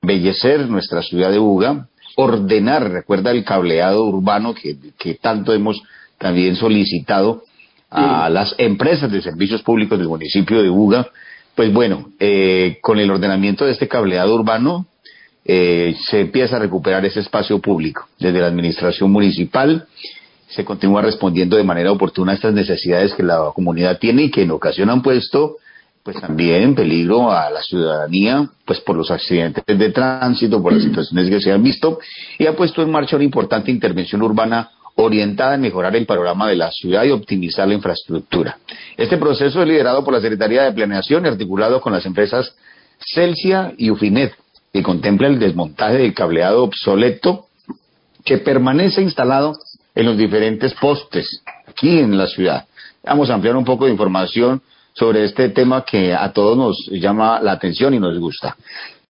embellecer nuestra ciudad de Buga, ordenar, recuerda el cableado urbano que tanto hemos también solicitado a Sí. las empresas de servicios públicos del municipio de Buga. Pues bueno, con el ordenamiento de este cableado urbano se empieza a recuperar ese espacio público. Desde la administración municipal se continúa respondiendo de manera oportuna a estas necesidades que la comunidad tiene y que en ocasión han puesto pues también en peligro a la ciudadanía, pues por los accidentes de tránsito, por las situaciones que se han visto, y ha puesto en marcha una importante intervención urbana orientada a mejorar el panorama de la ciudad y optimizar la infraestructura. Este proceso es liderado por la Secretaría de Planeación y articulado con las empresas Celsia y Ufinet, que contempla el desmontaje del cableado obsoleto que permanece instalado en los diferentes postes aquí en la ciudad. Vamos a ampliar un poco de información sobre este tema que a todos nos llama la atención y nos gusta.